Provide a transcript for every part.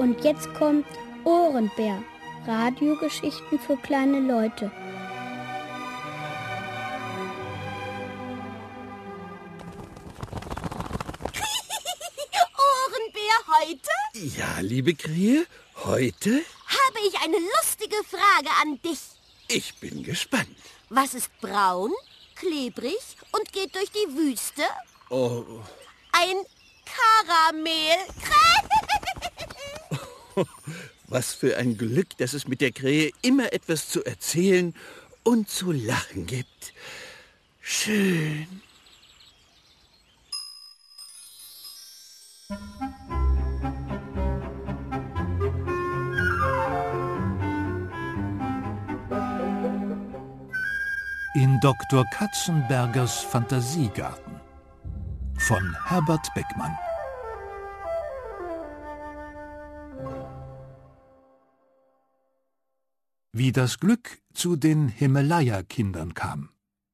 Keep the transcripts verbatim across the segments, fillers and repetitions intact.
Und jetzt kommt Ohrenbär. Radiogeschichten für kleine Leute. Ohrenbär heute? Ja, liebe Krähe, heute habe ich eine lustige Frage an dich. Ich bin gespannt. Was ist braun, klebrig und geht durch die Wüste? Oh. Ein Karamell. Was für ein Glück, dass es mit der Krähe immer etwas zu erzählen und zu lachen gibt. Schön. In Doktor Katzenbergers Fantasiegarten von Herbert Beckmann. Wie das Glück zu den Himalaya-Kindern kam.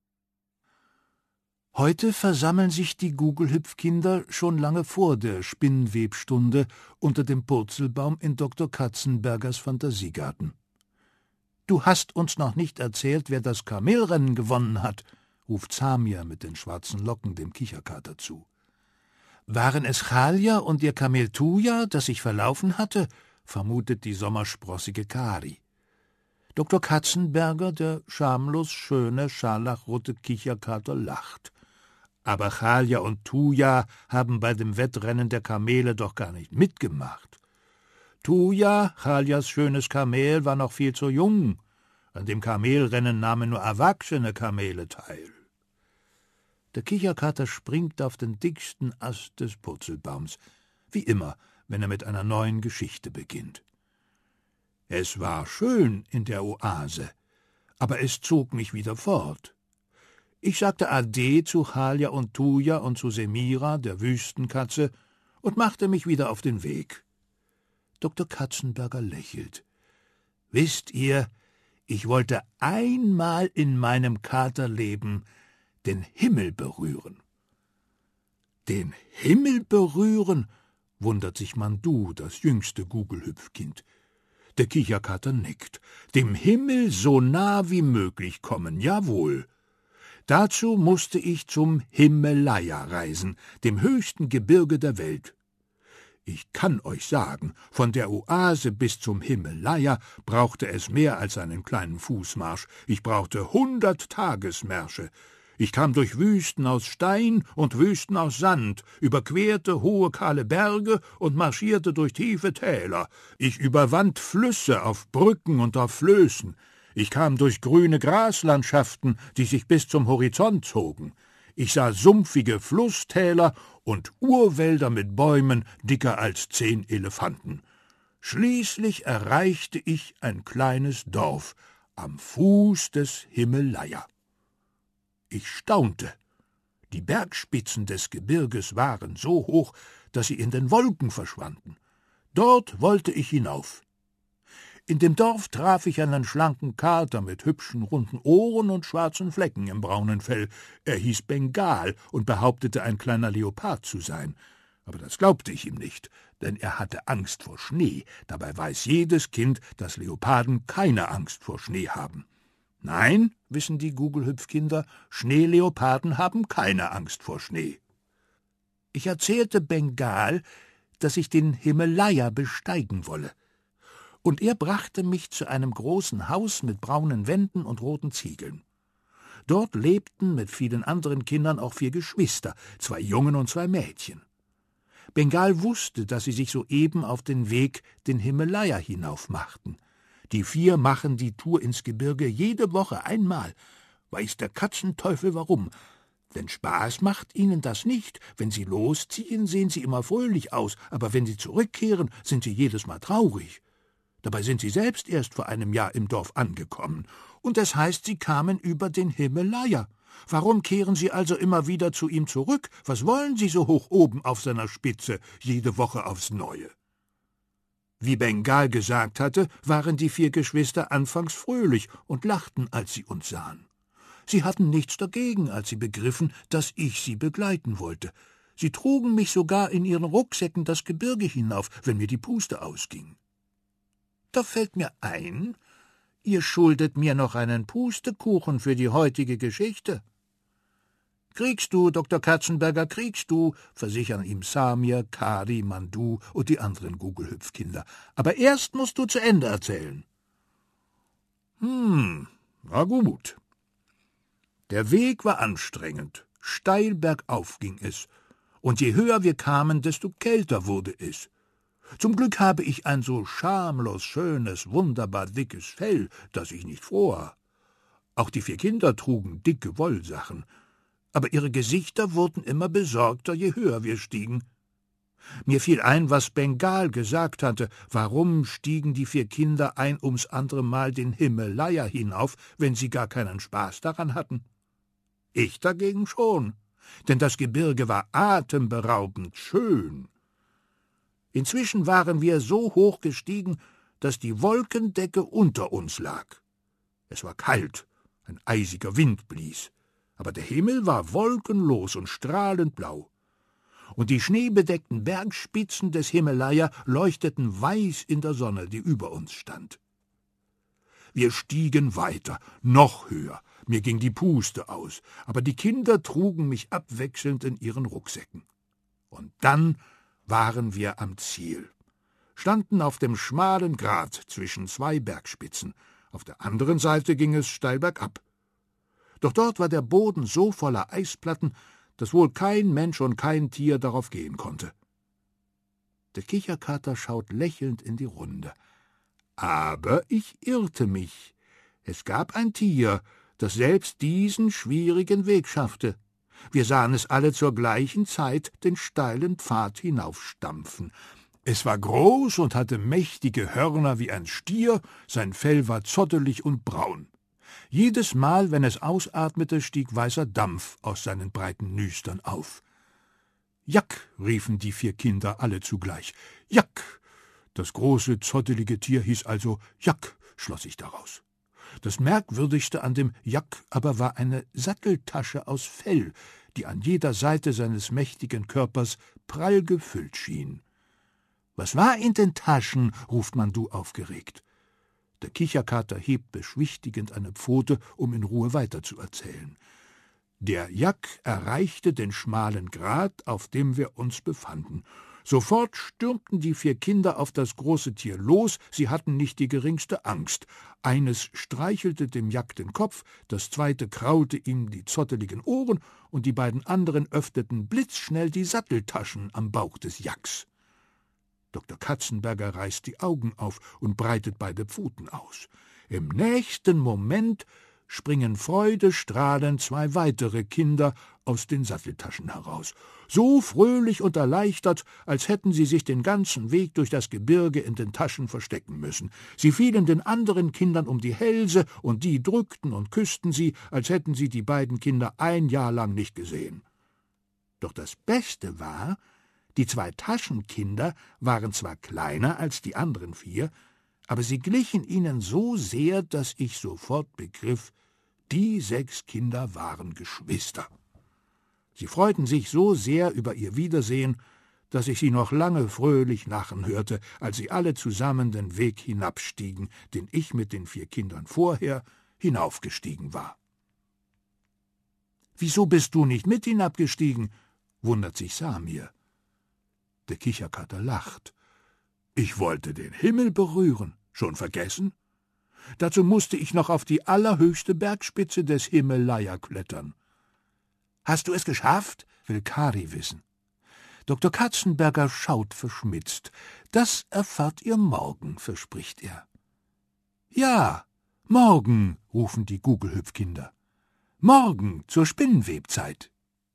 Heute versammeln sich die Gugelhüpfkinder schon lange vor der Spinnwebstunde unter dem Purzelbaum in Doktor Katzenbergers Fantasiegarten. »Du hast uns noch nicht erzählt, wer das Kamelrennen gewonnen hat«, ruft Samia mit den schwarzen Locken dem Kicherkater zu. »Waren es Chalja und ihr Kamel Tuja, das sich verlaufen hatte?«, vermutet die sommersprossige Kari. Doktor Katzenberger, der schamlos schöne, scharlachrote Kicherkater, lacht. »Aber Chalja und Tuja haben bei dem Wettrennen der Kamele doch gar nicht mitgemacht. Tuja, Chaljas schönes Kamel, war noch viel zu jung. An dem Kamelrennen nahmen nur erwachsene Kamele teil.« Der Kicherkater springt auf den dicksten Ast des Purzelbaums, wie immer, wenn er mit einer neuen Geschichte beginnt. Es war schön in der Oase, aber es zog mich wieder fort. Ich sagte Ade zu Chalja und Tuja und zu Semira, der Wüstenkatze, und machte mich wieder auf den Weg. Doktor Katzenberger lächelt. »Wisst ihr, ich wollte einmal in meinem Katerleben den Himmel berühren.« »Den Himmel berühren?«, wundert sich Mandu, das jüngste Gugelhüpfkind. Der Kicherkater nickt. »Dem Himmel so nah wie möglich kommen, jawohl. Dazu musste ich zum Himalaya reisen, dem höchsten Gebirge der Welt. Ich kann euch sagen, von der Oase bis zum Himalaya brauchte es mehr als einen kleinen Fußmarsch. Ich brauchte hundert Tagesmärsche. Ich kam durch Wüsten aus Stein und Wüsten aus Sand, überquerte hohe, kahle Berge und marschierte durch tiefe Täler. Ich überwand Flüsse auf Brücken und auf Flößen. Ich kam durch grüne Graslandschaften, die sich bis zum Horizont zogen. Ich sah sumpfige Flusstäler und Urwälder mit Bäumen dicker als zehn Elefanten. Schließlich erreichte ich ein kleines Dorf am Fuß des Himalaya. Ich staunte. Die Bergspitzen des Gebirges waren so hoch, dass sie in den Wolken verschwanden. Dort wollte ich hinauf. In dem Dorf traf ich einen schlanken Kater mit hübschen, runden Ohren und schwarzen Flecken im braunen Fell. Er hieß Bengal und behauptete, ein kleiner Leopard zu sein. Aber das glaubte ich ihm nicht, denn er hatte Angst vor Schnee. Dabei weiß jedes Kind, dass Leoparden keine Angst vor Schnee haben. Nein, wissen die Gugelhüpfkinder, Schneeleoparden haben keine Angst vor Schnee. Ich erzählte Bengal, dass ich den Himalaya besteigen wolle. Und er brachte mich zu einem großen Haus mit braunen Wänden und roten Ziegeln. Dort lebten mit vielen anderen Kindern auch vier Geschwister, zwei Jungen und zwei Mädchen. Bengal wusste, dass sie sich soeben auf den Weg den Himalaya hinauf machten. Die vier machen die Tour ins Gebirge jede Woche einmal. Weiß der Katzenteufel warum. Denn Spaß macht ihnen das nicht. Wenn sie losziehen, sehen sie immer fröhlich aus, aber wenn sie zurückkehren, sind sie jedes Mal traurig. Dabei sind sie selbst erst vor einem Jahr im Dorf angekommen. Und das heißt, sie kamen über den Himalaya. Warum kehren sie also immer wieder zu ihm zurück? Was wollen sie so hoch oben auf seiner Spitze, jede Woche aufs Neue? Wie Bengal gesagt hatte, waren die vier Geschwister anfangs fröhlich und lachten, als sie uns sahen. Sie hatten nichts dagegen, als sie begriffen, dass ich sie begleiten wollte. Sie trugen mich sogar in ihren Rucksäcken das Gebirge hinauf, wenn mir die Puste ausging. Da fällt mir ein, ihr schuldet mir noch einen Pustekuchen für die heutige Geschichte. »Kriegst du, Doktor Katzenberger, kriegst du«, versichern ihm Samir, Kari, Mandu und die anderen Gugelhüpfkinder. »Aber erst musst du zu Ende erzählen.« »Hm, na gut.« Der Weg war anstrengend, steil bergauf ging es, und je höher wir kamen, desto kälter wurde es. Zum Glück habe ich ein so schamlos schönes, wunderbar dickes Fell, dass ich nicht fror. Auch die vier Kinder trugen dicke Wollsachen, aber ihre Gesichter wurden immer besorgter, je höher wir stiegen. Mir fiel ein, was Bengal gesagt hatte. Warum stiegen die vier Kinder ein ums andere Mal den Himalaya hinauf, wenn sie gar keinen Spaß daran hatten? Ich dagegen schon, denn das Gebirge war atemberaubend schön. Inzwischen waren wir so hoch gestiegen, dass die Wolkendecke unter uns lag. Es war kalt, ein eisiger Wind blies, aber der Himmel war wolkenlos und strahlend blau. Und die schneebedeckten Bergspitzen des Himalaya leuchteten weiß in der Sonne, die über uns stand. Wir stiegen weiter, noch höher. Mir ging die Puste aus, aber die Kinder trugen mich abwechselnd in ihren Rucksäcken. Und dann waren wir am Ziel, standen auf dem schmalen Grat zwischen zwei Bergspitzen. Auf der anderen Seite ging es steil bergab. Doch dort war der Boden so voller Eisplatten, dass wohl kein Mensch und kein Tier darauf gehen konnte. Der Kicherkater schaut lächelnd in die Runde. Aber ich irrte mich. Es gab ein Tier, das selbst diesen schwierigen Weg schaffte. Wir sahen es alle zur gleichen Zeit den steilen Pfad hinaufstampfen. Es war groß und hatte mächtige Hörner wie ein Stier, sein Fell war zottelig und braun. Jedes Mal, wenn es ausatmete, stieg weißer Dampf aus seinen breiten Nüstern auf. »Jack«, riefen die vier Kinder alle zugleich. »Jack«. Das große, zottelige Tier hieß also Jack, schloss ich daraus. Das Merkwürdigste an dem Jack aber war eine Satteltasche aus Fell, die an jeder Seite seines mächtigen Körpers prall gefüllt schien. »Was war in den Taschen?« ruft Mandu aufgeregt. Der Kicherkater hebt beschwichtigend eine Pfote, um in Ruhe weiterzuerzählen. Der Jack erreichte den schmalen Grat, auf dem wir uns befanden. Sofort stürmten die vier Kinder auf das große Tier los, sie hatten nicht die geringste Angst. Eines streichelte dem Jack den Kopf, das zweite kraulte ihm die zotteligen Ohren, und die beiden anderen öffneten blitzschnell die Satteltaschen am Bauch des Jacks. Doktor Katzenberger reißt die Augen auf und breitet beide Pfoten aus. Im nächsten Moment springen freudestrahlend zwei weitere Kinder aus den Satteltaschen heraus, so fröhlich und erleichtert, als hätten sie sich den ganzen Weg durch das Gebirge in den Taschen verstecken müssen. Sie fielen den anderen Kindern um die Hälse, und die drückten und küssten sie, als hätten sie die beiden Kinder ein Jahr lang nicht gesehen. Doch das Beste war, die zwei Taschenkinder waren zwar kleiner als die anderen vier, aber sie glichen ihnen so sehr, dass ich sofort begriff, die sechs Kinder waren Geschwister. Sie freuten sich so sehr über ihr Wiedersehen, dass ich sie noch lange fröhlich lachen hörte, als sie alle zusammen den Weg hinabstiegen, den ich mit den vier Kindern vorher hinaufgestiegen war. »Wieso bist du nicht mit hinabgestiegen?« wundert sich Samir. Der Kicherkater lacht. »Ich wollte den Himmel berühren. Schon vergessen? Dazu musste ich noch auf die allerhöchste Bergspitze des Himalaya klettern.« »Hast du es geschafft?« will Kari wissen. Doktor Katzenberger schaut verschmitzt. »Das erfahrt ihr morgen«, verspricht er. »Ja, morgen«, rufen die Gugelhüpfkinder. »Morgen zur Spinnenwebzeit.«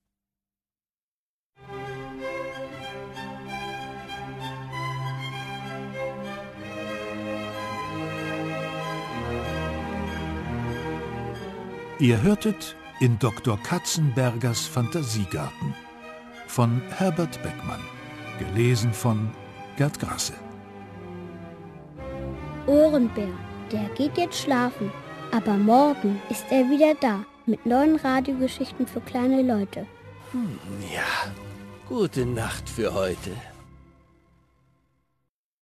Ihr hörtet in Doktor Katzenbergers Fantasiegarten von Herbert Beckmann, gelesen von Gerd Grasse. Ohrenbär, der geht jetzt schlafen, aber morgen ist er wieder da mit neuen Radiogeschichten für kleine Leute. Hm, ja, Gute Nacht für heute.